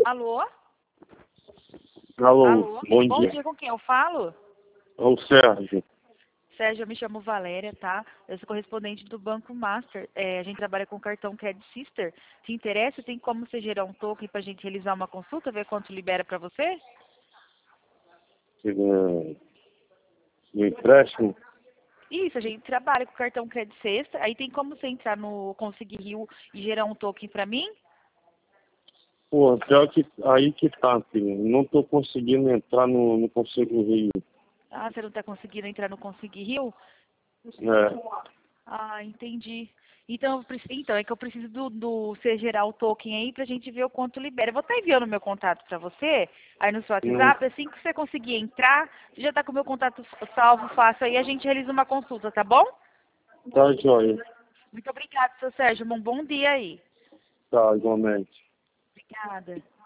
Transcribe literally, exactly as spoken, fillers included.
Alô? Alô, Alô? bom, Bom dia. dia, com quem eu falo? É o Sérgio. Sérgio, eu me chamo Valéria, tá? Eu sou correspondente do Banco Master. É, a gente trabalha com o cartão Credit Sister. Te interessa? Tem como você gerar um token pra gente realizar uma consulta, ver quanto libera pra você? Que, é, do empréstimo. Isso, a gente trabalha com o cartão Credit Sister. Aí tem como você entrar no Conseguir Rio e gerar um token pra mim? Pô, pior que aí que tá, filho. Não tô conseguindo entrar no, no Conselho Rio. Ah, você não tá conseguindo entrar no Conseguir Rio? É. Ah, entendi. Então, eu preciso, então é que eu preciso do, do você gerar o token aí pra gente ver o quanto libera. Eu vou estar enviando meu contato pra você, aí no seu Hum, WhatsApp, assim que você conseguir entrar, você já tá com o meu contato salvo, fácil aí, a gente realiza uma consulta, tá bom? tá, joia. Muito obrigada, seu Sérgio. Um bom dia aí. Tá, igualmente. Obrigada.